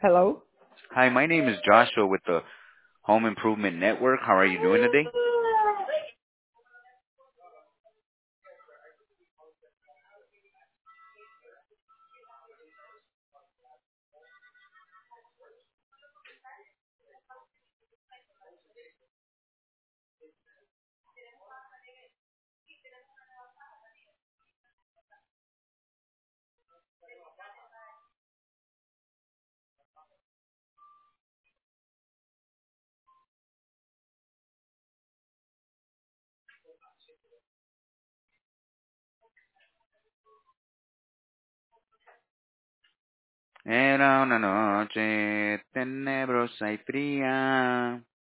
Hello? Hi, my name is Joshua with the Home Improvement Network. How are you doing today? Era una noche tenebrosa y fría.